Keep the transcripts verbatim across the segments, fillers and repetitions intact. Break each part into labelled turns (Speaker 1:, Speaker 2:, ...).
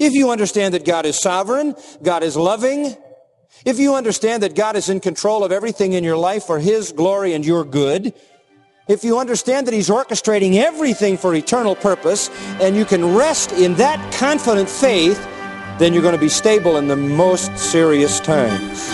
Speaker 1: If you understand that God is sovereign, God is loving, if you understand that God is in control of everything in your life for His glory and your good, if you understand that He's orchestrating everything for eternal purpose, and you can rest in that confident faith, then you're going to be stable in the most serious times.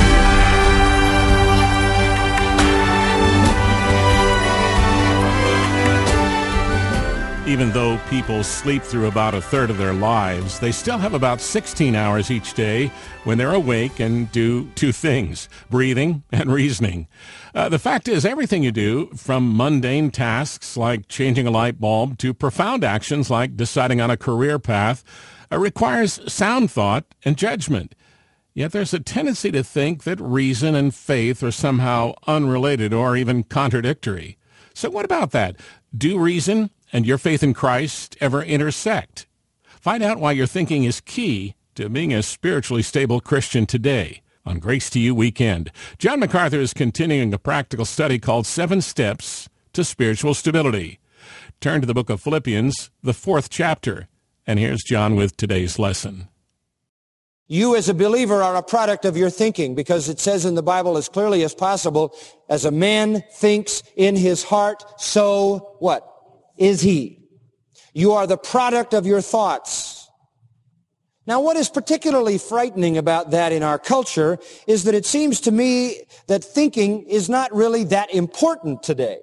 Speaker 2: Even though people sleep through about a third of their lives, they still have about sixteen hours each day when they're awake and do two things, breathing and reasoning. Uh, the fact is, everything you do, from mundane tasks like changing a light bulb to profound actions like deciding on a career path, uh, requires sound thought and judgment. Yet there's a tendency to think that reason and faith are somehow unrelated or even contradictory. So what about that? Do reason and your faith in Christ ever intersect? Find out why your thinking is key to being a spiritually stable Christian today on Grace to You Weekend. John MacArthur is continuing a practical study called Seven Steps to Spiritual Stability. Turn to the book of Philippians, the fourth chapter, and here's John with today's lesson.
Speaker 1: You as a believer are a product of your thinking, because it says in the Bible as clearly as possible, as a man thinks in his heart, so what? Is he. You are the product of your thoughts. Now, what is particularly frightening about that in our culture is that it seems to me that thinking is not really that important today.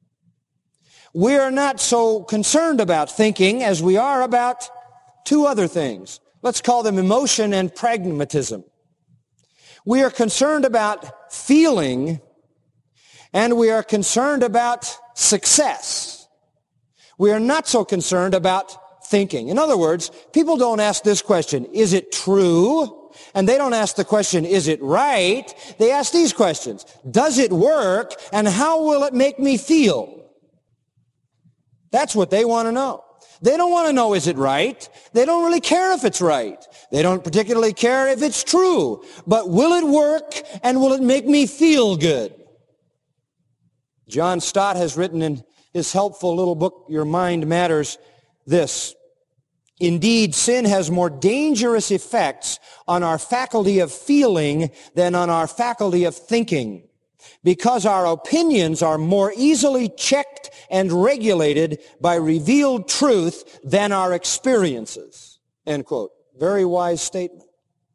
Speaker 1: We are not so concerned about thinking as we are about two other things. Let's call them emotion and pragmatism. We are concerned about feeling, and we are concerned about success. We are not so concerned about thinking. In other words, people don't ask this question, is it true? And they don't ask the question, is it right? They ask these questions. Does it work? And how will it make me feel? That's what they want to know. They don't want to know, is it right? They don't really care if it's right. They don't particularly care if it's true. But will it work, and will it make me feel good? John Stott has written in his helpful little book, Your Mind Matters, this: indeed, sin has more dangerous effects on our faculty of feeling than on our faculty of thinking, because our opinions are more easily checked and regulated by revealed truth than our experiences. End quote. Very wise statement.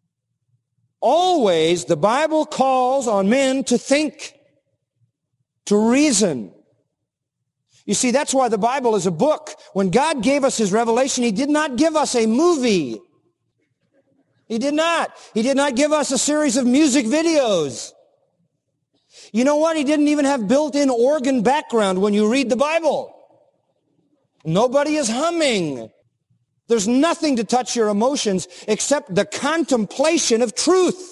Speaker 1: Always the Bible calls on men to think, to reason. You see, that's why the Bible is a book. When God gave us His revelation, He did not give us a movie. He did not. He did not give us a series of music videos. You know what? He didn't even have built-in organ background when you read the Bible. Nobody is humming. There's nothing to touch your emotions except the contemplation of truth.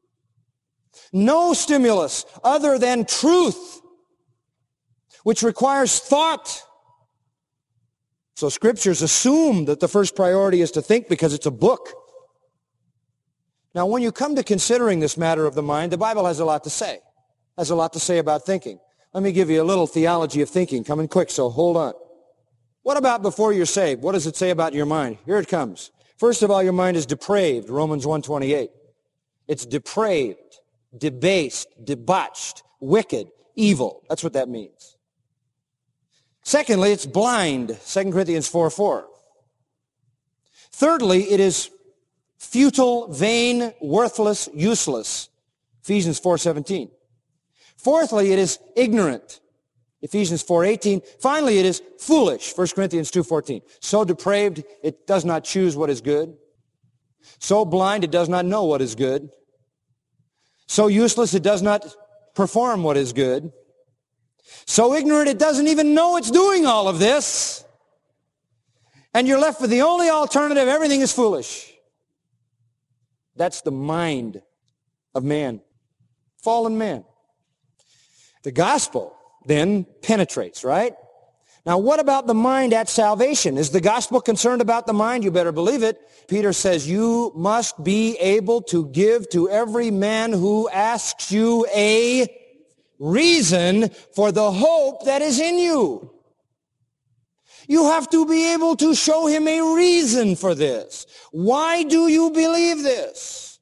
Speaker 1: No stimulus other than truth, which requires thought. So scriptures assume that the first priority is to think because it's a book. Now, when you come to considering this matter of the mind, the Bible has a lot to say. Has a lot to say about thinking. Let me give you a little theology of thinking. Coming quick, so hold on. What about before you're saved? What does it say about your mind? Here it comes. First of all, your mind is depraved, Romans one twenty-eight. It's depraved, debased, debauched, wicked, evil. That's what that means. Secondly, it's blind, Second Corinthians four four. Thirdly, it is futile, vain, worthless, useless, Ephesians four seventeen. Fourthly, it is ignorant, Ephesians four eighteen. Finally, it is foolish, First Corinthians two fourteen. So depraved, it does not choose what is good. So blind, it does not know what is good. So useless, it does not perform what is good. So ignorant, it doesn't even know it's doing all of this. And you're left with the only alternative: everything is foolish. That's the mind of man, fallen man. The gospel then penetrates, right? Now, what about the mind at salvation? Is the gospel concerned about the mind? You better believe it. Peter says you must be able to give to every man who asks you a reason for the hope that is in you. You have to be able to show him a reason for this. Why do you believe this?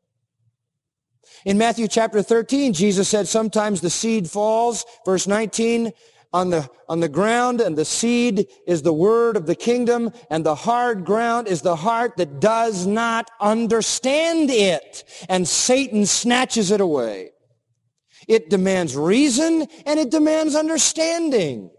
Speaker 1: In Matthew chapter thirteen, Jesus said sometimes the seed falls, verse nineteen, on the, on the ground, and the seed is the word of the kingdom, and the hard ground is the heart that does not understand it, and Satan snatches it away. It demands reason, and it demands understanding.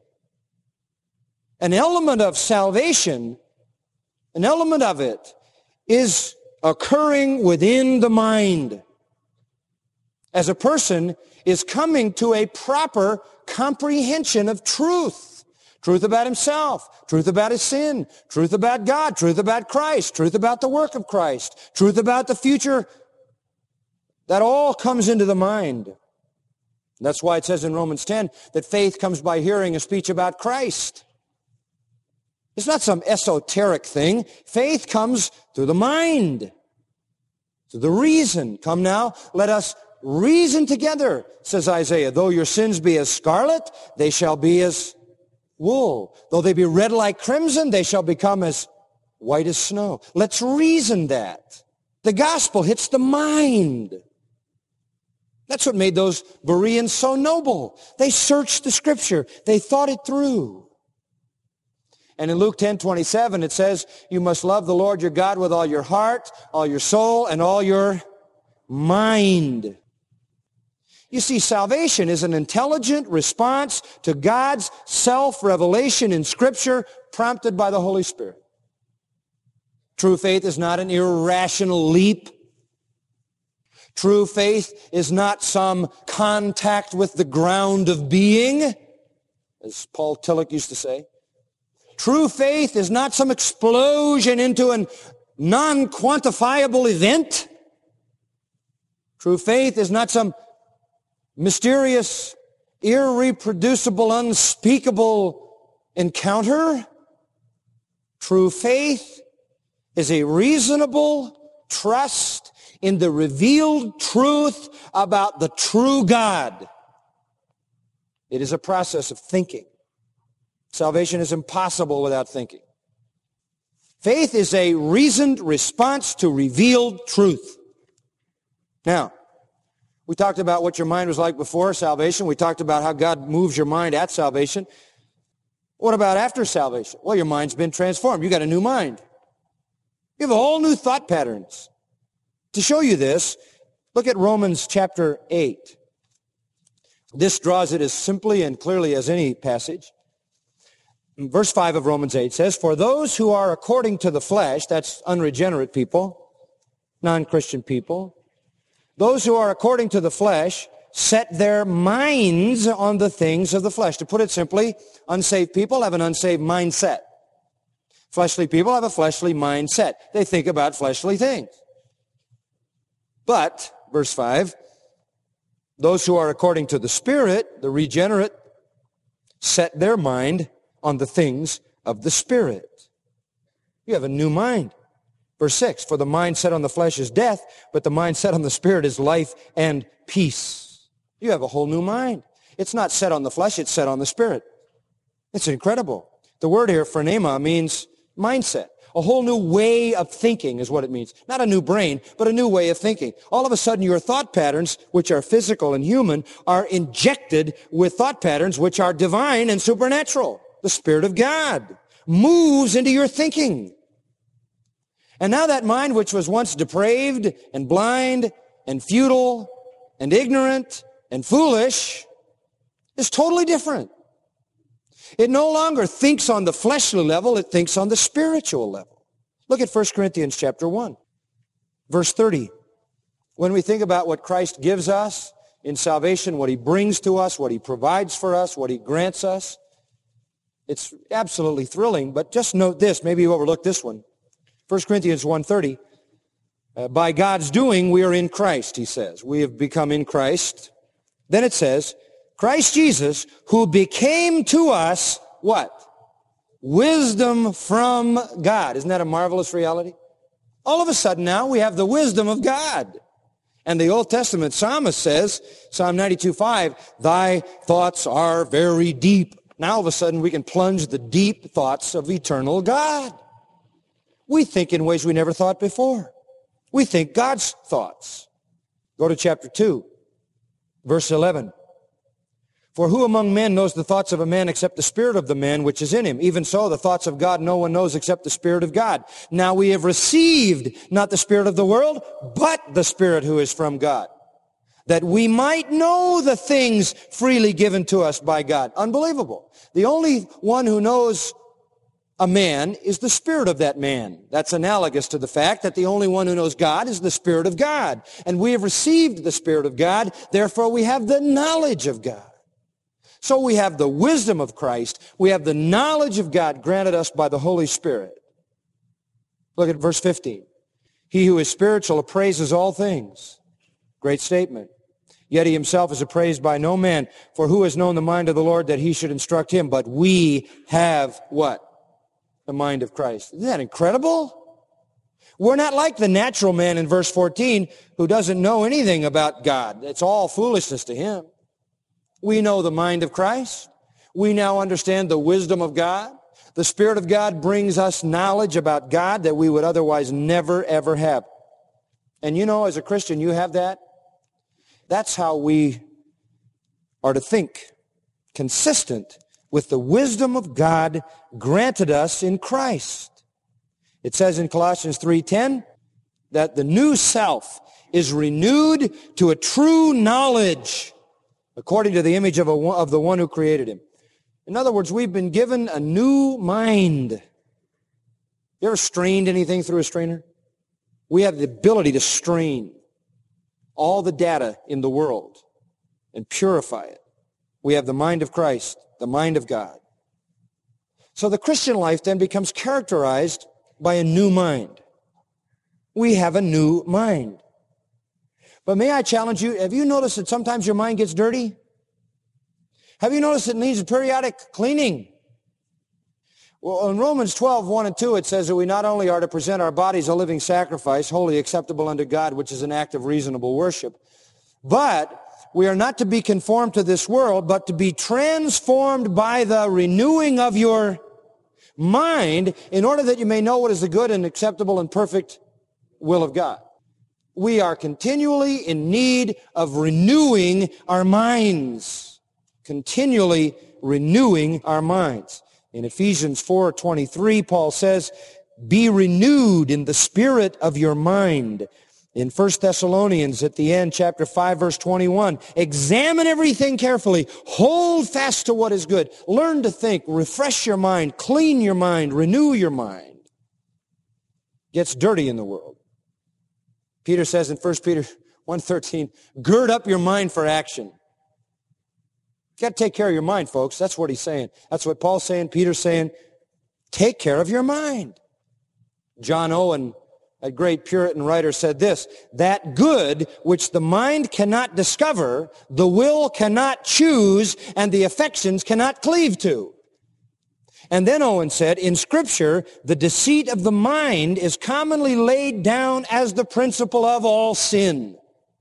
Speaker 1: An element of salvation, an element of it, is occurring within the mind. As a person is coming to a proper comprehension of truth. Truth about himself, truth about his sin, truth about God, truth about Christ, truth about the work of Christ, truth about the future. That all comes into the mind. That's why it says in Romans ten that faith comes by hearing a speech about Christ. It's not some esoteric thing. Faith comes through the mind, through the reason. Come now, let us reason together, says Isaiah. Though your sins be as scarlet, they shall be as wool. Though they be red like crimson, they shall become as white as snow. Let's reason that. The gospel hits the mind. That's what made those Bereans so noble. They searched the scripture. They thought it through. And in Luke ten twenty-seven, it says, you must love the Lord your God with all your heart, all your soul, and all your mind. You see, salvation is an intelligent response to God's self-revelation in Scripture prompted by the Holy Spirit. True faith is not an irrational leap. True faith is not some contact with the ground of being, as Paul Tillich used to say. True faith is not some explosion into a non-quantifiable event. True faith is not some mysterious, irreproducible, unspeakable encounter. True faith is a reasonable trust in the revealed truth about the true God. It is a process of thinking. Salvation is impossible without thinking. Faith is a reasoned response to revealed truth. Now, we talked about what your mind was like before salvation. We talked about how God moves your mind at salvation. What about after salvation? Well, your mind's been transformed. You got a new mind. You have a whole new thought patterns. To show you this, look at Romans chapter eight. This draws it as simply and clearly as any passage. Verse five of Romans eight says, for those who are according to the flesh, that's unregenerate people, non-Christian people, those who are according to the flesh set their minds on the things of the flesh. To put it simply, unsaved people have an unsaved mindset. Fleshly people have a fleshly mindset. They think about fleshly things. But, verse five, those who are according to the Spirit, the regenerate, set their mind on the things of the Spirit. You have a new mind. Verse six, for the mind set on the flesh is death, but the mind set on the Spirit is life and peace. You have a whole new mind. It's not set on the flesh, it's set on the Spirit. It's incredible. The word here, phronema, means mindset. A whole new way of thinking is what it means. Not a new brain, but a new way of thinking. All of a sudden, your thought patterns, which are physical and human, are injected with thought patterns which are divine and supernatural. The Spirit of God moves into your thinking. And now that mind, which was once depraved and blind and futile and ignorant and foolish, is totally different. It no longer thinks on the fleshly level, it thinks on the spiritual level. Look at First Corinthians chapter one, verse thirty. When we think about what Christ gives us in salvation, what he brings to us, what he provides for us, what he grants us, it's absolutely thrilling. But just note this, maybe you overlooked this one. First Corinthians one thirty, uh, by God's doing, we are in Christ, he says. We have become in Christ. Then it says, Christ Jesus, who became to us, what? Wisdom from God. Isn't that a marvelous reality? All of a sudden now we have the wisdom of God. And the Old Testament psalmist says, Psalm ninety-two five, thy thoughts are very deep. Now all of a sudden we can plunge the deep thoughts of eternal God. We think in ways we never thought before. We think God's thoughts. Go to chapter two, verse eleven. For who among men knows the thoughts of a man except the spirit of the man which is in him? Even so, the thoughts of God no one knows except the Spirit of God. Now we have received not the spirit of the world, but the Spirit who is from God, that we might know the things freely given to us by God. Unbelievable. The only one who knows a man is the spirit of that man. That's analogous to the fact that the only one who knows God is the Spirit of God. And we have received the Spirit of God, therefore we have the knowledge of God. So we have the wisdom of Christ. We have the knowledge of God granted us by the Holy Spirit. Look at verse fifteen. He who is spiritual appraises all things. Great statement. Yet he himself is appraised by no man. For who has known the mind of the Lord that he should instruct him? But we have what? The mind of Christ. Isn't that incredible? We're not like the natural man in verse fourteen who doesn't know anything about God. It's all foolishness to him. We know the mind of Christ. We now understand the wisdom of God. The Spirit of God brings us knowledge about God that we would otherwise never, ever have. And you know, as a Christian, you have that. That's how we are to think, consistent with the wisdom of God granted us in Christ. It says in Colossians three ten that the new self is renewed to a true knowledge according to the image of, a, of the one who created him. In other words, we've been given a new mind. You ever strained anything through a strainer? We have the ability to strain all the data in the world and purify it. We have the mind of Christ, the mind of God. So the Christian life then becomes characterized by a new mind. We have a new mind. But may I challenge you, have you noticed that sometimes your mind gets dirty? Have you noticed it needs periodic cleaning? Well, in Romans twelve, one and two, it says that we not only are to present our bodies a living sacrifice, wholly acceptable unto God, which is an act of reasonable worship, but we are not to be conformed to this world, but to be transformed by the renewing of your mind in order that you may know what is the good and acceptable and perfect will of God. We are continually in need of renewing our minds. Continually renewing our minds. In Ephesians four twenty-three, Paul says, be renewed in the spirit of your mind. In First Thessalonians at the end, chapter five, verse twenty-one, examine everything carefully. Hold fast to what is good. Learn to think. Refresh your mind. Clean your mind. Renew your mind. Gets dirty in the world. Peter says in First Peter one thirteen, gird up your mind for action. You got to take care of your mind, folks. That's what he's saying. That's what Paul's saying, Peter's saying. Take care of your mind. John Owen, a great Puritan writer, said this, that good which the mind cannot discover, the will cannot choose, and the affections cannot cleave to. And then Owen said, in Scripture, the deceit of the mind is commonly laid down as the principle of all sin.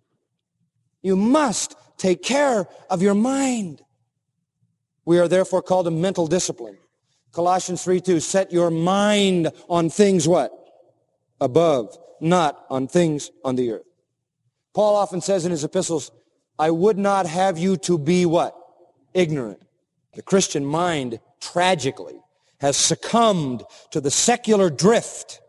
Speaker 1: You must take care of your mind. We are therefore called to mental discipline. Colossians three two, set your mind on things what? Above, not on things on the earth. Paul often says in his epistles, I would not have you to be what? Ignorant. The Christian mind, tragically, has succumbed to the secular drift.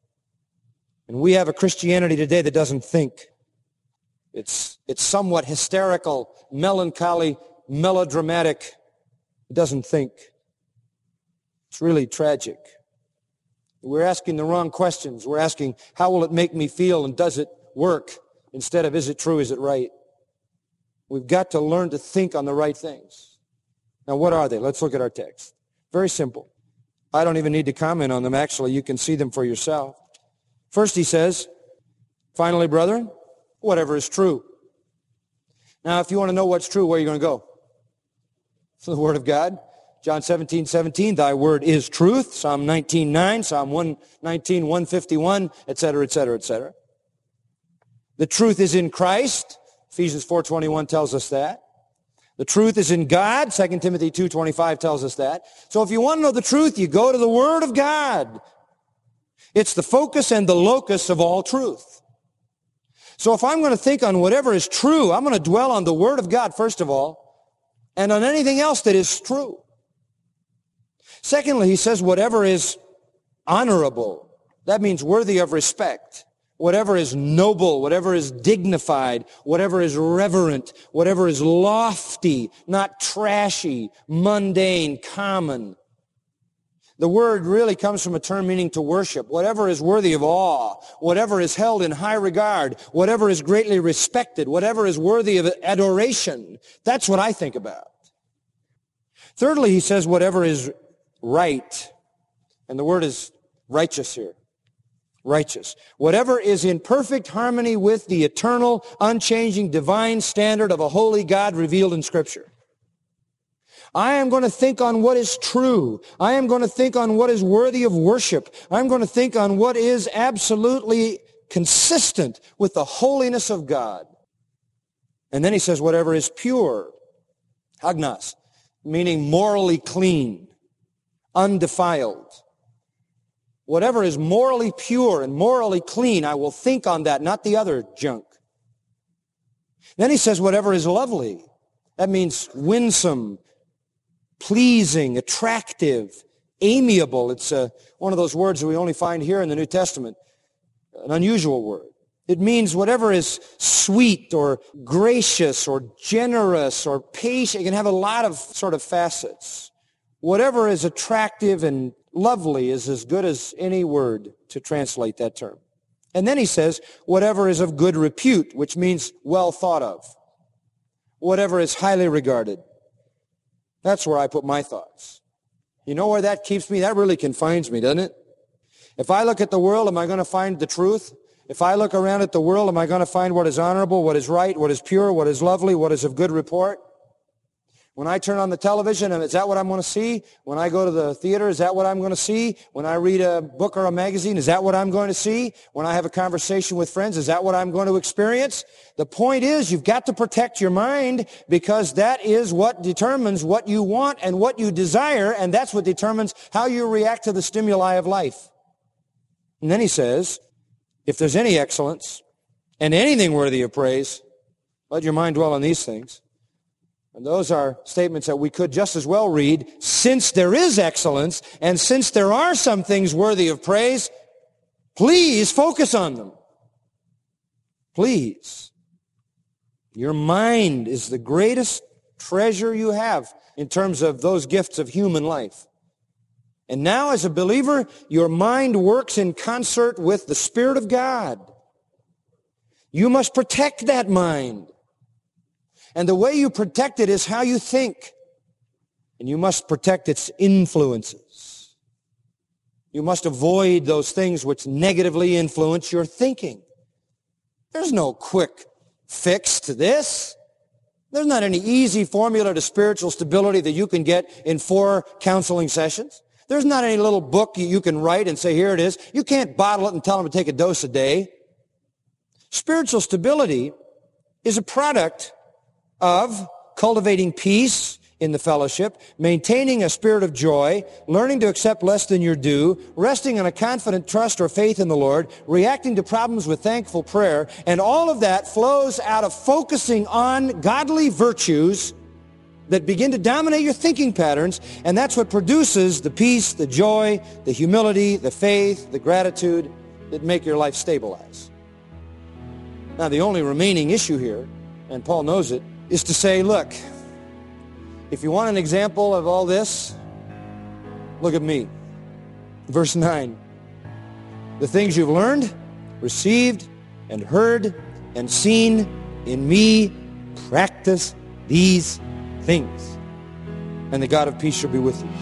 Speaker 1: And we have a Christianity today that doesn't think. It's, it's somewhat hysterical, melancholy, melodramatic. It doesn't think. It's really tragic. We're asking the wrong questions. We're asking, how will it make me feel and does it work? Instead of, is it true, is it right? We've got to learn to think on the right things. Now, what are they? Let's look at our text. Very simple. I don't even need to comment on them. Actually, you can see them for yourself. First, he says, finally, brethren, whatever is true. Now, if you want to know what's true, where are you going to go? To the Word of God. John seventeen seventeen, thy word is truth. Psalm nineteen nine, Psalm one nineteen, one fifty-one, et cetera, et cetera, et cetera. The truth is in Christ. Ephesians four twenty-one tells us that. The truth is in God. Second Timothy two twenty-five tells us that. So if you want to know the truth, you go to the Word of God. It's the focus and the locus of all truth. So if I'm going to think on whatever is true, I'm going to dwell on the Word of God, first of all, and on anything else that is true. Secondly, he says whatever is honorable. That means worthy of respect. Whatever is noble, whatever is dignified, whatever is reverent, whatever is lofty, not trashy, mundane, common. The word really comes from a term meaning to worship. Whatever is worthy of awe, whatever is held in high regard, whatever is greatly respected, whatever is worthy of adoration. That's what I think about. Thirdly, he says whatever is right. And the word is righteous here. Righteous. Whatever is in perfect harmony with the eternal, unchanging, divine standard of a holy God revealed in Scripture. I am going to think on what is true. I am going to think on what is worthy of worship. I'm going to think on what is absolutely consistent with the holiness of God. And then he says whatever is pure. Hagnos, meaning morally clean, undefiled. Whatever is morally pure and morally clean, I will think on that, not the other junk. Then he says whatever is lovely. That means winsome, pleasing, attractive, amiable. It's uh, one of those words that we only find here in the New Testament, an unusual word. It means whatever is sweet or gracious or generous or patient. It can have a lot of sort of facets. Whatever is attractive and lovely is as good as any word to translate that term. And then he says, whatever is of good repute, which means well thought of. Whatever is highly regarded. That's where I put my thoughts. You know where that keeps me? That really confines me, doesn't it? If I look at the world, am I going to find the truth? If I look around at the world, am I going to find what is honorable, what is right, what is pure, what is lovely, what is of good report? When I turn on the television, is that what I'm going to see? When I go to the theater, is that what I'm going to see? When I read a book or a magazine, is that what I'm going to see? When I have a conversation with friends, is that what I'm going to experience? The point is, you've got to protect your mind because that is what determines what you want and what you desire, and that's what determines how you react to the stimuli of life. And then he says, if there's any excellence and anything worthy of praise, let your mind dwell on these things. And those are statements that we could just as well read, since there is excellence and since there are some things worthy of praise, please focus on them. Please. Your mind is the greatest treasure you have in terms of those gifts of human life. And now as a believer, your mind works in concert with the Spirit of God. You must protect that mind. And the way you protect it is how you think. And you must protect its influences. You must avoid those things which negatively influence your thinking. There's no quick fix to this. There's not any easy formula to spiritual stability that you can get in four counseling sessions. There's not any little book you can write and say, here it is. You can't bottle it and tell them to take a dose a day. Spiritual stability is a product of cultivating peace in the fellowship, maintaining a spirit of joy, learning to accept less than your due, resting on a confident trust or faith in the Lord, reacting to problems with thankful prayer, and all of that flows out of focusing on godly virtues that begin to dominate your thinking patterns, and that's what produces the peace, the joy, the humility, the faith, the gratitude that make your life stabilize. Now, the only remaining issue here, and Paul knows it, is to say, look, if you want an example of all this, look at me. Verse nine. The things you've learned, received, and heard, and seen in me, practice these things. And the God of peace shall be with you.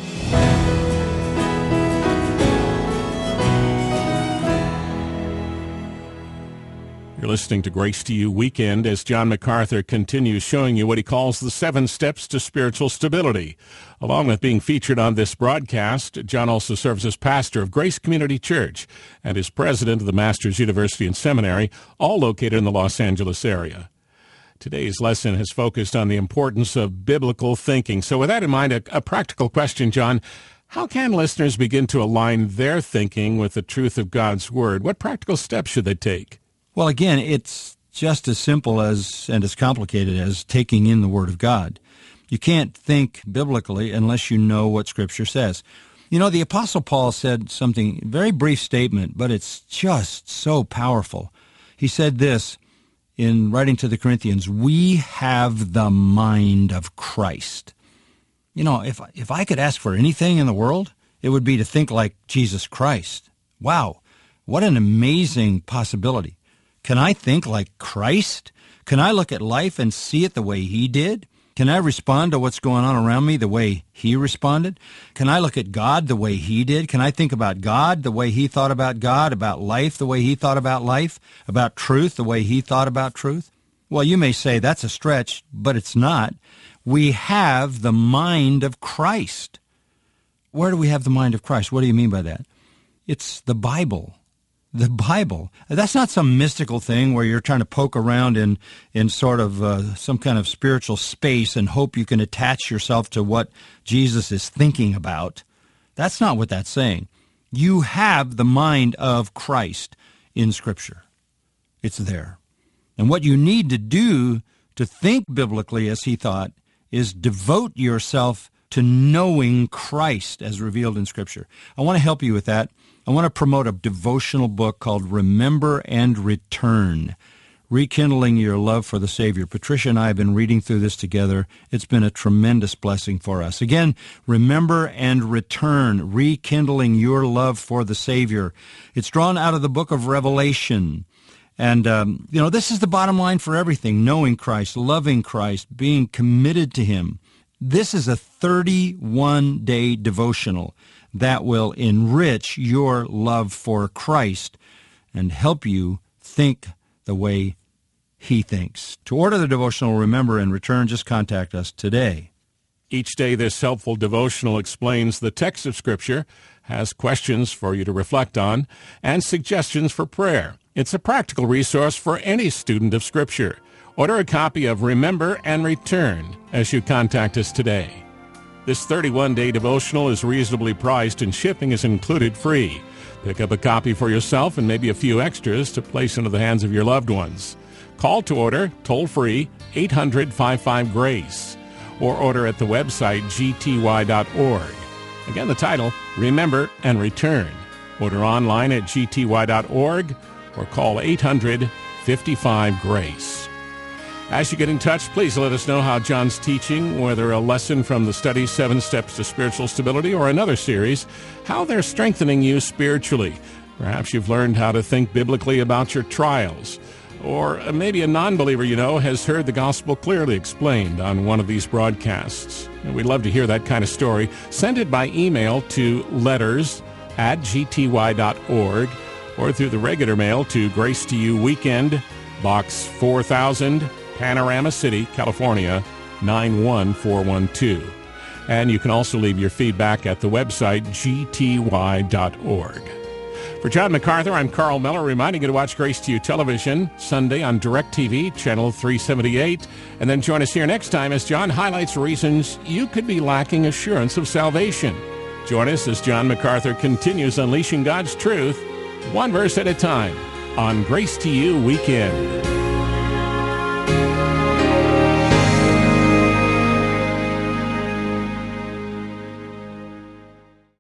Speaker 2: You're listening to Grace to You Weekend as John MacArthur continues showing you what he calls the seven steps to spiritual stability. Along with being featured on this broadcast, John also serves as pastor of Grace Community Church and is president of the Masters University and Seminary, all located in the Los Angeles area. Today's lesson has focused on the importance of biblical thinking. So with that in mind, a, a practical question, John. How can listeners begin to align their thinking with the truth of God's Word? What practical steps should they take?
Speaker 3: Well, again, it's just as simple as and as complicated as taking in the Word of God. You can't think biblically unless you know what Scripture says. You know, the Apostle Paul said something, a very brief statement, but it's just so powerful. He said this in writing to the Corinthians, "We have the mind of Christ." You know, if if I could ask for anything in the world, it would be to think like Jesus Christ. Wow, what an amazing possibility. Can I think like Christ? Can I look at life and see it the way He did? Can I respond to what's going on around me the way He responded? Can I look at God the way He did? Can I think about God the way He thought about God, about life the way He thought about life, about truth the way He thought about truth? Well, you may say that's a stretch, but it's not. We have the mind of Christ. Where do we have the mind of Christ? What do you mean by that? It's the Bible. The Bible. That's not some mystical thing where you're trying to poke around in, in sort of uh, some kind of spiritual space and hope you can attach yourself to what Jesus is thinking about. That's not what that's saying. You have the mind of Christ in Scripture. It's there. And what you need to do to think biblically as He thought is devote yourself to knowing Christ as revealed in Scripture. I want to help you with that. I want to promote a devotional book called Remember and Return, Rekindling Your Love for the Savior. Patricia and I have been reading through this together. It's been a tremendous blessing for us. Again, Remember and Return, Rekindling Your Love for the Savior. It's drawn out of the book of Revelation. And, um, you know, this is the bottom line for everything, knowing Christ, loving Christ, being committed to Him. This is a thirty-one day devotional that will enrich your love for Christ and help you think the way He thinks. To order the devotional Remember and Return, just contact us today.
Speaker 2: Each day, this helpful devotional explains the text of Scripture, has questions for you to reflect on, and suggestions for prayer. It's a practical resource for any student of Scripture. Order a copy of Remember and Return as you contact us today. This thirty-one day devotional is reasonably priced and shipping is included free. Pick up a copy for yourself and maybe a few extras to place into the hands of your loved ones. Call to order, toll-free, eight hundred, fifty-five, GRACE, or order at the website g t y dot org. Again, the title, Remember and Return. Order online at g t y dot org or call eight hundred, fifty-five, GRACE. As you get in touch, please let us know how John's teaching, whether a lesson from the study Seven Steps to Spiritual Stability or another series, how they're strengthening you spiritually. Perhaps you've learned how to think biblically about your trials. Or maybe a non-believer you know has heard the gospel clearly explained on one of these broadcasts. And we'd love to hear that kind of story. Send it by email to letters at g t y dot org or through the regular mail to Grace to You Weekend, Box four thousand, Panorama City, California, nine one four one two. And you can also leave your feedback at the website g t y dot org. For John MacArthur, I'm Carl Miller, reminding you to watch Grace to You Television Sunday on DirecTV, channel three seventy-eight. And then join us here next time as John highlights reasons you could be lacking assurance of salvation. Join us as John MacArthur continues unleashing God's truth, one verse at a time, on Grace to You Weekend.